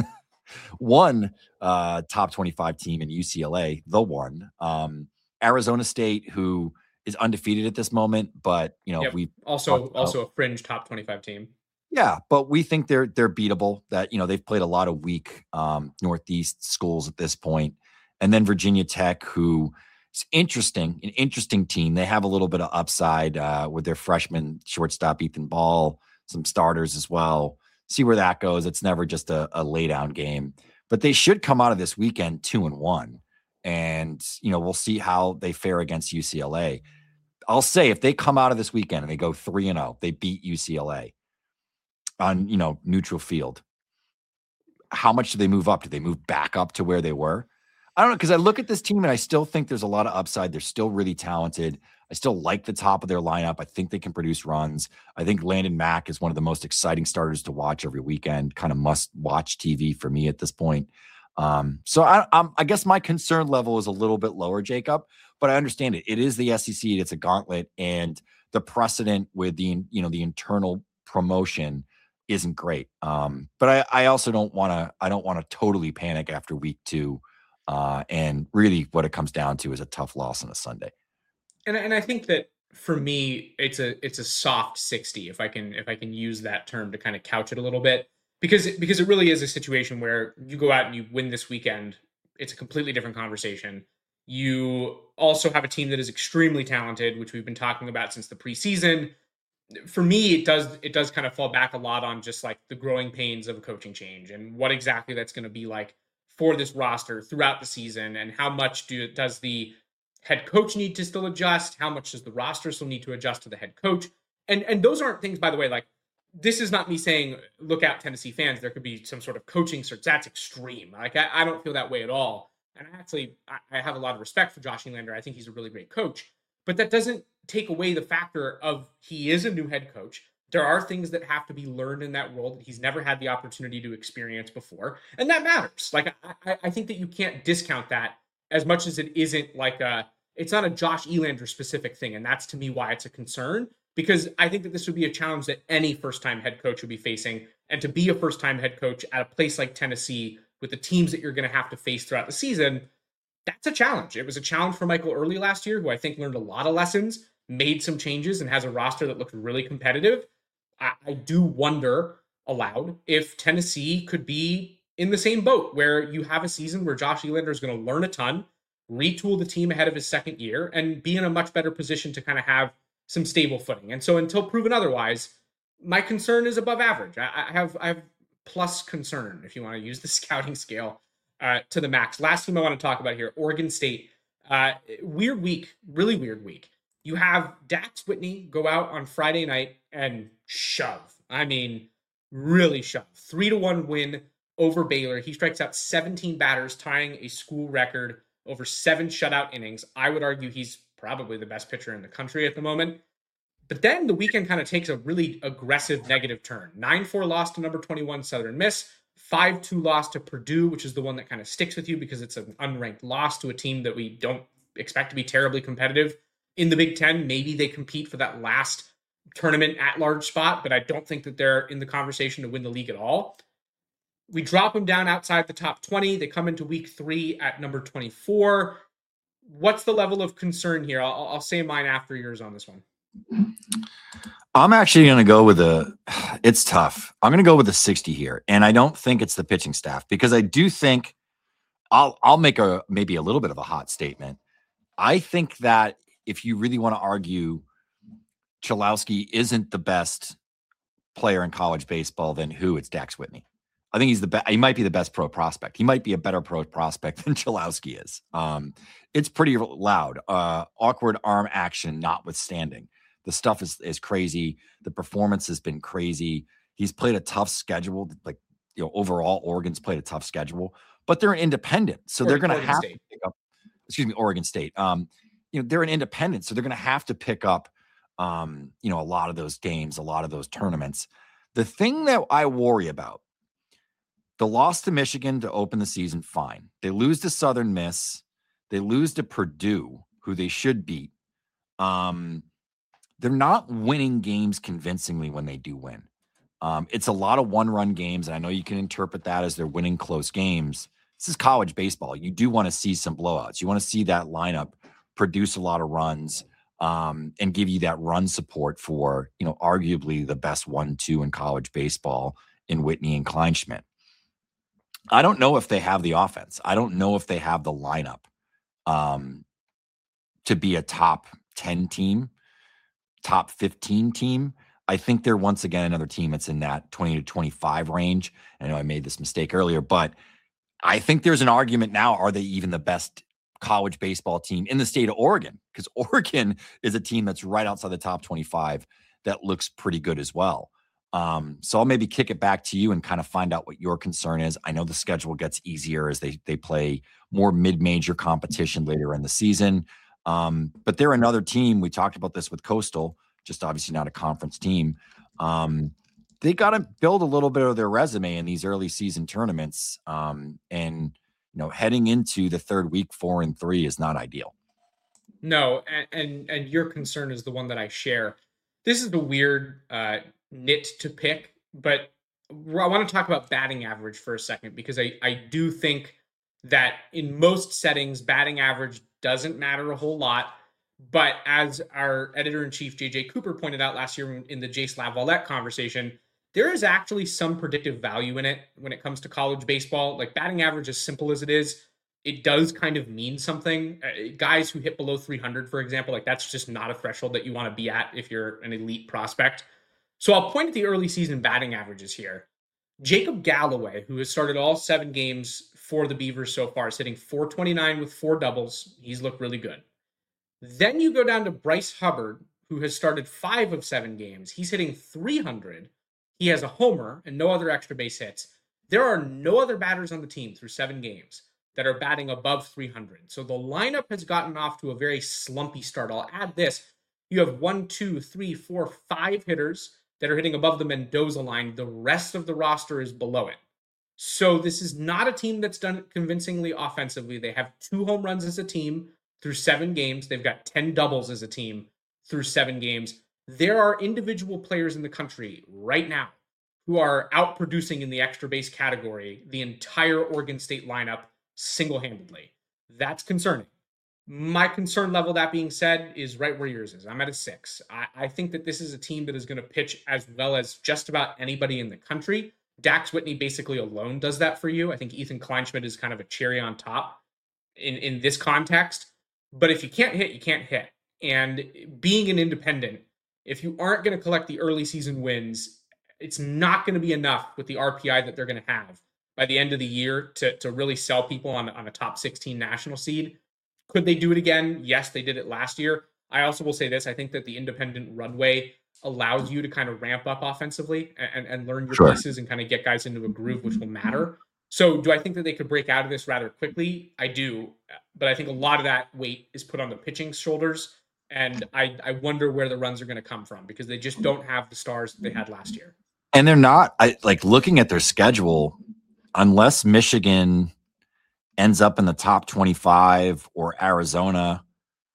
top 25 team in UCLA, the one. Arizona State, who is undefeated at this moment, but we also a fringe top 25 team. Yeah, but we think they're beatable. That they've played a lot of weak Northeast schools at this point, and then Virginia Tech, who It's an interesting team. They have a little bit of upside with their freshman shortstop, Ethan Ball, some starters as well. See where that goes. It's never just a lay down game, but they should come out of this weekend 2-1. And, we'll see how they fare against UCLA. I'll say if they come out of this weekend and they go 3-0, they beat UCLA on, neutral field. How much do they move up? Do they move back up to where they were? I don't know, because I look at this team and I still think there's a lot of upside. They're still really talented. I still like the top of their lineup. I think they can produce runs. I think Landon Mack is one of the most exciting starters to watch every weekend, kind of must-watch TV for me at this point. So I guess my concern level is a little bit lower, Jacob, but I understand it. It is the SEC. It's a gauntlet, and the precedent with the internal promotion isn't great. But I also don't want to totally panic after week 2. And really what it comes down to is a tough loss on a Sunday. And I think that for me, it's a soft 60, if I can use that term to kind of couch it a little bit, because it really is a situation where you go out and you win this weekend. It's a completely different conversation. You also have a team that is extremely talented, which we've been talking about since the preseason. For me, it does kind of fall back a lot on just like the growing pains of a coaching change and what exactly that's going to be like for this roster throughout the season, and how much does the head coach need to still adjust? How much does the roster still need to adjust to the head coach? And those aren't things, by the way, like, this is not me saying, look out, Tennessee fans, there could be some sort of coaching search. That's extreme. Like, I don't feel that way at all. And I have a lot of respect for Josh Nylander. I think he's a really great coach. But that doesn't take away the factor of he is a new head coach. There are things that have to be learned in that role that he's never had the opportunity to experience before. And that matters. Like, I think that you can't discount that, as much as it isn't like it's not a Josh Nylander specific thing. And that's, to me, why it's a concern, because I think that this would be a challenge that any first-time head coach would be facing. And to be a first-time head coach at a place like Tennessee with the teams that you're going to have to face throughout the season, that's a challenge. It was a challenge for Michael Early last year, who I think learned a lot of lessons, made some changes, and has a roster that looked really competitive. I do wonder aloud if Tennessee could be in the same boat, where you have a season where Josh Nylander is going to learn a ton, retool the team ahead of his second year, and be in a much better position to kind of have some stable footing. And so, until proven otherwise, my concern is above average. I have plus concern, if you want to use the scouting scale to the max. Last team I want to talk about here, Oregon State. Weird week, really weird week. You have Dax Whitney go out on Friday night and shove. I mean, really shove. 3-1 win over Baylor. He strikes out 17 batters, tying a school record over 7 shutout innings. I would argue he's probably the best pitcher in the country at the moment. But then the weekend kind of takes a really aggressive negative turn. 9-4 loss to number 21 Southern Miss. 5-2 loss to Purdue, which is the one that kind of sticks with you because it's an unranked loss to a team that we don't expect to be terribly competitive in the Big Ten. Maybe they compete for that last tournament at-large spot, but I don't think that they're in the conversation to win the league at all. We drop them down outside the top 20. They come into week 3 at number 24. What's the level of concern here? I'll say mine after yours on this one. I'm actually going to go with it's tough. I'm going to go with the 60 here. And I don't think it's the pitching staff, because I do think I'll make maybe a little bit of a hot statement. I think that if you really want to argue Chalowski isn't the best player in college baseball, then who? It's Dax Whitney. I think he's the best. He might be the best pro prospect. He might be a better pro prospect than Chalowski is. It's pretty loud. Awkward arm action notwithstanding. The stuff is crazy. The performance has been crazy. He's played a tough schedule. Like, overall, Oregon's played a tough schedule, but they're an independent. So they're going to have to pick up, Oregon State. They're an independent. So they're going to have to pick up, a lot of those games, a lot of those tournaments. The thing that I worry about, the loss to Michigan to open the season, fine. They lose to Southern Miss. They lose to Purdue, who they should beat. They're not winning games convincingly when they do win. It's a lot of one-run games, and I know you can interpret that as they're winning close games. This is college baseball. You do want to see some blowouts. You want to see that lineup produce a lot of runs and give you that run support for, arguably the best 1-2 in college baseball in Whitney and Kleinschmidt. I don't know if they have the offense. I don't know if they have the lineup to be a top 10 team, top 15 team. I think they're once again another team that's in that 20 to 25 range. I know I made this mistake earlier, but I think there's an argument now. Are they even the best college baseball team in the state of Oregon? Because Oregon is a team that's right outside the top 25 that looks pretty good as well. So I'll maybe kick it back to you and kind of find out what your concern is. I know the schedule gets easier as they play more mid-major competition later in the season. But they're another team. We talked about this with Coastal, just obviously not a conference team. They got to build a little bit of their resume in these early season tournaments. And heading into the third week, 4-3 is not ideal. No, and your concern is the one that I share. This is the weird nit to pick, but I want to talk about batting average for a second, because I do think that in most settings, batting average doesn't matter a whole lot. But as our editor-in-chief, JJ Cooper, pointed out last year in the Jace Lavalette conversation, there is actually some predictive value in it when it comes to college baseball. Like, batting average, as simple as it is, it does kind of mean something. Guys who hit below 300, for example, like, that's just not a threshold that you want to be at if you're an elite prospect. So I'll point at the early season batting averages here. Jacob Galloway, who has started all 7 games for the Beavers so far, is hitting .429 with 4 doubles. He's looked really good. Then you go down to Bryce Hubbard, who has started 5 of 7 games. He's hitting .300. He has a homer and no other extra base hits. There are no other batters on the team through 7 games that are batting above .300. So the lineup has gotten off to a very slumpy start. I'll add this. You have 1, 2, 3, 4, 5 hitters that are hitting above the Mendoza line. The rest of the roster is below it. So this is not a team that's done convincingly offensively. They have 2 home runs as a team through 7 games. They've got 10 doubles as a team through 7 games. There are individual players in the country right now who are outproducing in the extra base category the entire Oregon State lineup single-handedly. That's concerning. My concern level, that being said, is right where yours is. I'm at a 6. I think that this is a team that is going to pitch as well as just about anybody in the country. Dax Whitney basically alone does that for you. I think Ethan Kleinschmidt is kind of a cherry on top in this context. But if you can't hit, you can't hit. And being an independent, if you aren't going to collect the early season wins, it's not going to be enough with the RPI that they're going to have by the end of the year to really sell people on a top 16 national seed. Could they do it again? Yes, they did it last year. I also will say this. I think that the independent runway allows you to kind of ramp up offensively and learn your pieces and kind of get guys into a groove, which will matter. So do I think that they could break out of this rather quickly? I do. But I think a lot of that weight is put on the pitching's shoulders. And I wonder where the runs are going to come from, because they just don't have the stars that they had last year. And they're not, looking at their schedule, unless Michigan ends up in the top 25 or Arizona,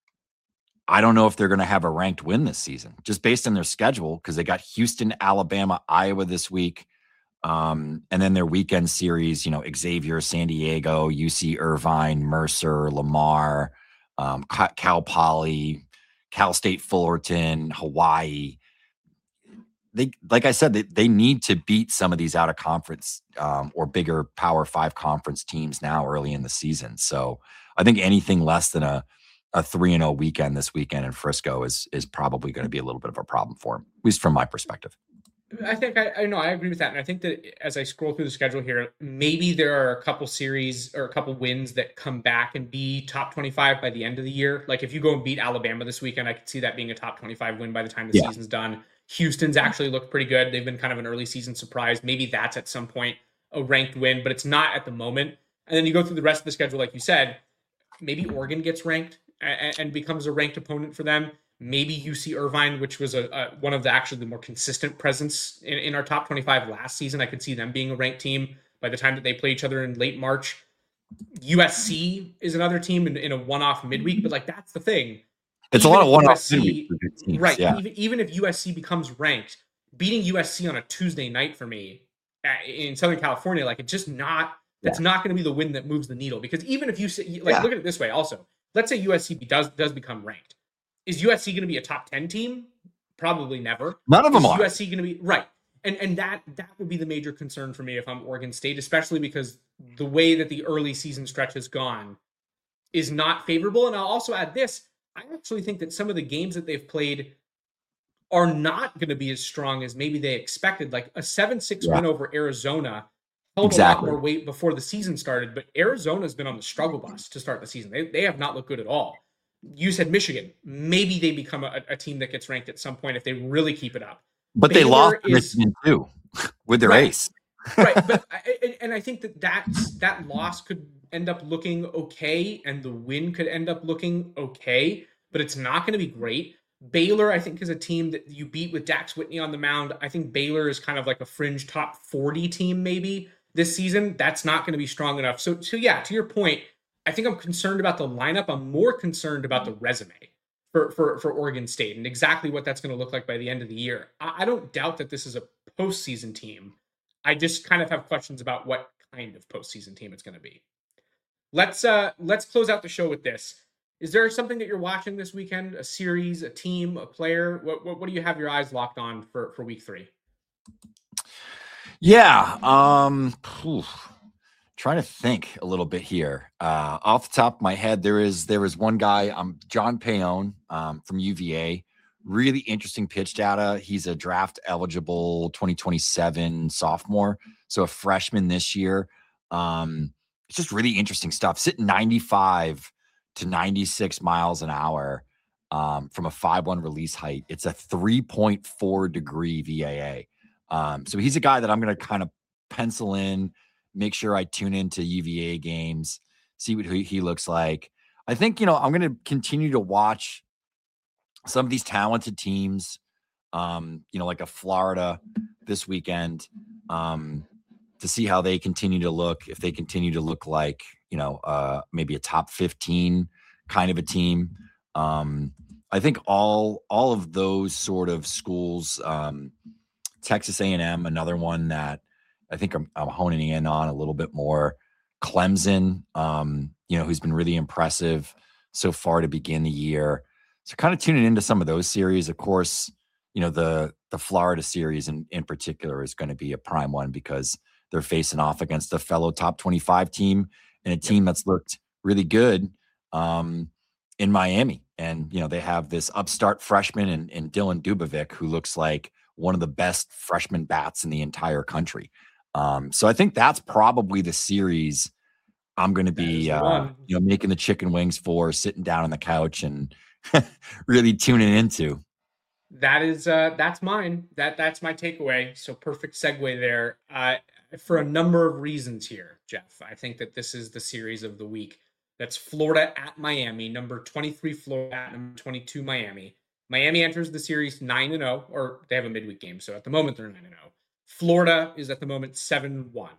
I don't know if they're going to have a ranked win this season, just based on their schedule, because they got Houston, Alabama, Iowa this week. And then their weekend series, Xavier, San Diego, UC Irvine, Mercer, Lamar, Cal Poly, Cal State Fullerton, Hawaii. They, like I said, they need to beat some of these out of conference or bigger Power 5 conference teams now early in the season. So I think anything less than a 3-0 weekend this weekend in Frisco is probably going to be a little bit of a problem for them, at least from my perspective. I think I know I agree with that. And I think that as I scroll through the schedule here, maybe there are a couple series or a couple wins that come back and be top 25 by the end of the year. Like if you go and beat Alabama this weekend, I could see that being a top 25 win by the time the season's done. Houston's actually looked pretty good. They've been kind of an early season surprise. Maybe that's at some point a ranked win, but it's not at the moment. And then you go through the rest of the schedule, like you said, maybe Oregon gets ranked and becomes a ranked opponent for them. Maybe UC Irvine, which was one of the more consistent presence in our top 25 last season. I could see them being a ranked team by the time that they play each other in late March. USC is another team in a one-off midweek, but that's the thing. It's a lot of one-off midweek, right? Yeah. Even if USC becomes ranked, beating USC on a Tuesday night for me in Southern California, it's just not. That's not going to be the win that moves the needle. Because even if you say, look at it this way, also, let's say USC does become ranked. Is USC going to be a top 10 team? Probably never. None of them are. USC going to be right. And that would be the major concern for me if I'm Oregon State, especially because the way that the early season stretch has gone is not favorable. And I'll also add this. I actually think that some of the games that they've played are not going to be as strong as maybe they expected. Like a 7-6 Yeah, win over Arizona held a lot exactly. more weight before the season started, but Arizona's been on the struggle bus to start the season. They have not looked good at all. You said Michigan. Maybe they become a team that gets ranked at some point if they really keep it up. But they lost Baylor to is Michigan too with their right, ace. right, but I think that loss could end up looking okay, and the win could end up looking okay, but it's not going to be great. Baylor, I think, is a team that you beat with Dax Whitney on the mound. I think Baylor is kind of like a fringe top 40 team maybe this season. That's not going to be strong enough. So yeah, to your point, I think I'm concerned about the lineup. I'm more concerned about the resume for Oregon State and exactly what that's going to look like by the end of the year. I don't doubt that this is a postseason team. I just kind of have questions about what kind of postseason team it's going to be. Let's close out the show with this. Is there something that you're watching this weekend? A series, a team, a player? What do you have your eyes locked on for week 3? Yeah. Trying to think a little bit here. Off the top of my head, there is one guy, John Payon from UVA. Really interesting pitch data. He's a draft eligible 2027 sophomore, so a freshman this year. It's just really interesting stuff. Sitting 95 to 96 miles an hour from a 5'1" release height. It's a 3.4 degree VAA. So he's a guy that I'm going to kind of pencil in, make sure I tune into UVA games, see what he looks like. I think, I'm going to continue to watch some of these talented teams, like a Florida this weekend, to see how they continue to look, if they continue to look like, maybe a top 15 kind of a team. I think all of those sort of schools, Texas A&M, another one that I think I'm honing in on a little bit more. Clemson, who's been really impressive so far to begin the year. So kind of tuning into some of those series. Of course, the Florida series in particular is going to be a prime one because they're facing off against a fellow top 25 team and a team that's looked really good in Miami. And, they have this upstart freshman in Dylan Dubovic, who looks like one of the best freshman bats in the entire country. So I think that's probably the series I'm going to be, making the chicken wings for, sitting down on the couch and really tuning into. That's mine. That's my takeaway. So perfect segue there. For a number of reasons here, Jeff. I think that this is the series of the week. That's Florida at Miami, number 23 Florida at number 22 Miami. Miami enters the series 9-0, or they have a midweek game, so at the moment they're 9-0. Florida is at the moment 7-1.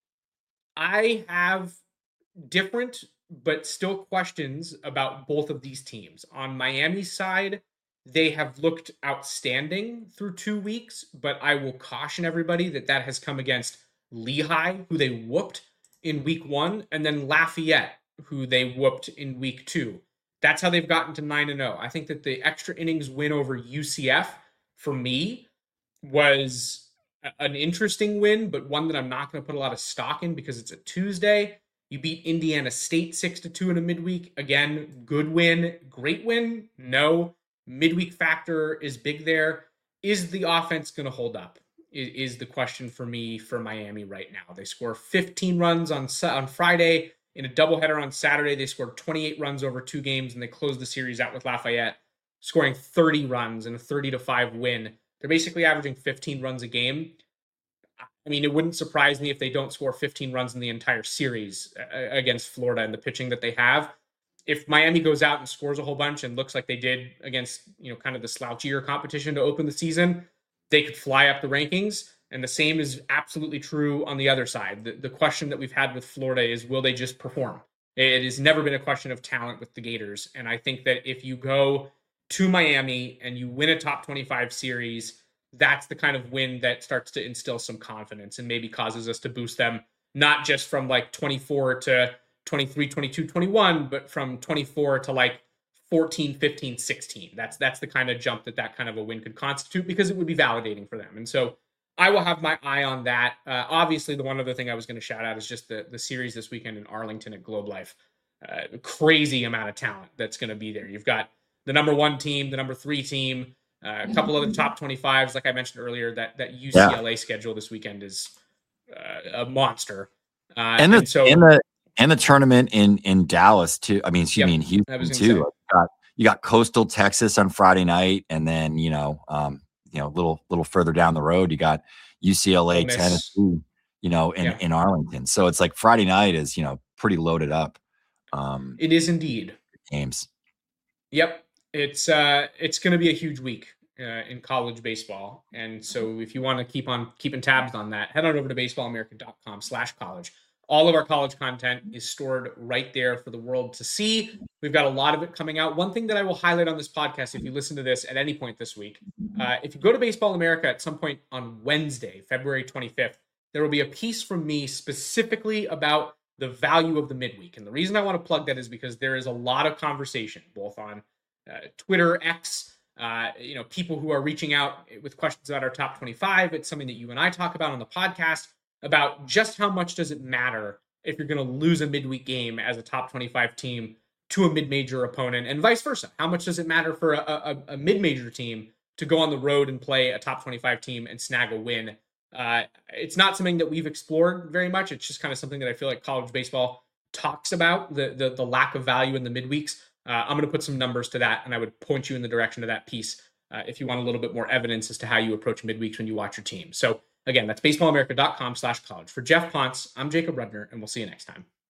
I have different but still questions about both of these teams. On Miami's side, they have looked outstanding through 2 weeks, but I will caution everybody that has come against Lehigh, who they whooped in week 1, and then Lafayette, who they whooped in week 2. That's how they've gotten to 9-0. I think that the extra innings win over UCF, for me, was an interesting win, but one that I'm not going to put a lot of stock in because it's a Tuesday. You beat Indiana State 6-2 in a midweek. Again, good win. Great win? No. Midweek factor is big there. Is the offense going to hold up? Is the question for me for Miami right now. They score 15 runs on Friday. In a doubleheader on Saturday, they scored 28 runs over 2 games, and they closed the series out with Lafayette, scoring 30 runs in a 30-5 win. They're basically averaging 15 runs a game. I mean, it wouldn't surprise me if they don't score 15 runs in the entire series against Florida and the pitching that they have. If Miami goes out and scores a whole bunch and looks like they did against, kind of the slouchier competition to open the season, they could fly up the rankings. And the same is absolutely true on the other side. The question that we've had with Florida is, will they just perform? It has never been a question of talent with the Gators. And I think that if you go to Miami and you win a top 25 series, that's the kind of win that starts to instill some confidence and maybe causes us to boost them, not just from like 24 to 23, 22, 21, but from 24 to like 14, 15, 16. That's the kind of jump that kind of a win could constitute because it would be validating for them. And so I will have my eye on that. Obviously, the one other thing I was going to shout out is just the series this weekend in Arlington at Globe Life. Crazy amount of talent that's going to be there. You've got the number 1 team, the number 3 team, a couple of the top 25s, like I mentioned earlier. That UCLA schedule this weekend is a monster. And the tournament in Dallas too. I mean, excuse me, in Houston too. You got Coastal Texas on Friday night, and then a little further down the road, you got UCLA, Tennessee, in Arlington. So it's like Friday night is pretty loaded up. It is indeed games. Yep, it's going to be a huge week in college baseball, and so if you want to keep on keeping tabs on that, head on over to baseballamerica.com/college. All of our college content is stored right there for the world to see. We've got a lot of it coming out. One thing that I will highlight on this podcast, if you listen to this at any point this week, if you go to Baseball America at some point on Wednesday, February 25th, there will be a piece from me specifically about the value of the midweek. And the reason I want to plug that is because there is a lot of conversation, both on Twitter, X, people who are reaching out with questions about our top 25. It's something that you and I talk about on the podcast, about just how much does it matter if you're going to lose a midweek game as a top 25 team to a mid-major opponent, and vice versa. How much does it matter for a mid-major team to go on the road and play a top 25 team and snag a win? It's not something that we've explored very much. It's just kind of something that I feel like college baseball talks about, the lack of value in the midweeks. I'm going to put some numbers to that, and I would point you in the direction of that piece if you want a little bit more evidence as to how you approach midweeks when you watch your team. So again, that's baseballamerica.com/college. For Jeff Ponce, I'm Jacob Rudner, and we'll see you next time.